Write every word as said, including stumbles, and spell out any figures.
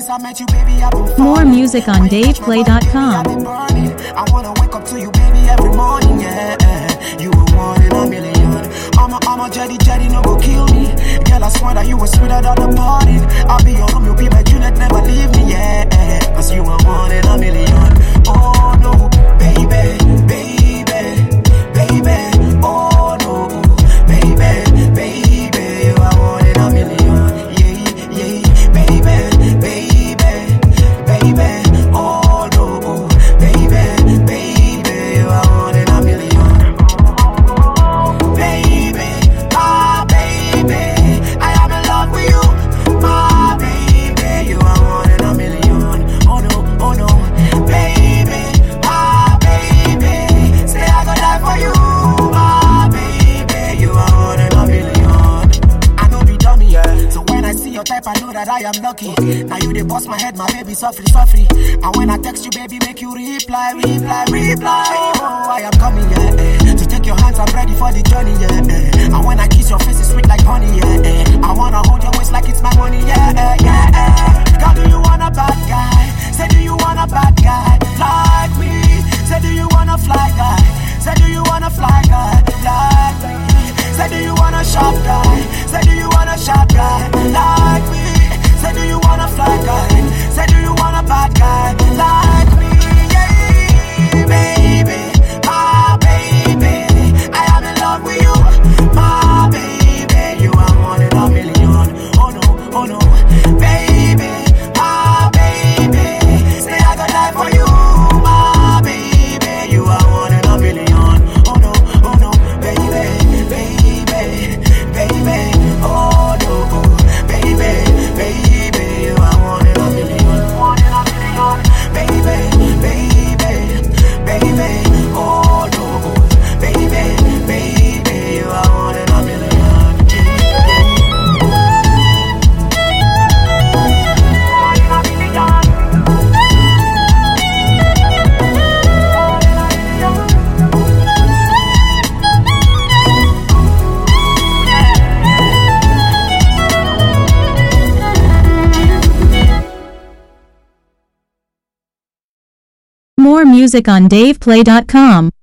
since I met you, baby, I've been falling. More music on dave play dot com. I wanna wake up to you, baby, every morning, yeah. You were one in a million. I'm a, I'm a jetty, jetty, no go kill me. Girl, I swear that you were sweeter than the party. I'll be your Romeo, be my Juliet, never leave me, yeah. Cause you were one in a million. Oh no, baby, baby, baby, oh no, baby, baby, you are one in a million, yeah, yeah, baby, baby, baby, oh no, baby, baby, you are one in a million, baby, my baby, I am in love with you, my baby, you are one in a million, oh no, oh no, baby, my baby, say I gon' die for you, my baby, you are one in a million. I know be dummy, yeah. So when I see your type, I know that I am lucky. Now you dey bust my head, my baby, softly, softly. And when I text you, baby, make you reply, reply, reply. Oh, I am coming, yeah. Eh. To take your hands, I'm ready for the journey, yeah. Eh. And when I kiss your face, it's sweet like honey, yeah. Eh. I wanna hold your waist like it's my money, yeah, eh, yeah. Eh. Girl, do you want a bad guy? Say, do you want a bad guy like me? Say, do you want a fly guy? Say, do you want a fly guy like me? Say, do you want a sharp guy? Say, do you want a sharp guy like me? Say, do you want a fly guy? Say, do you want a bad guy like me? Yeah, baby, my baby, I am in love with you, my baby, you are one in a million. Oh no, oh no, baby, my baby, say I gon' die for you, my baby, you are one in a million. Oh no, oh no, baby, baby, baby, oh no, baby, baby, you are one in a million, one in a million, baby, baby, baby, oh no, baby, baby, you are one in a million. One in a million. More music on dave play dot com.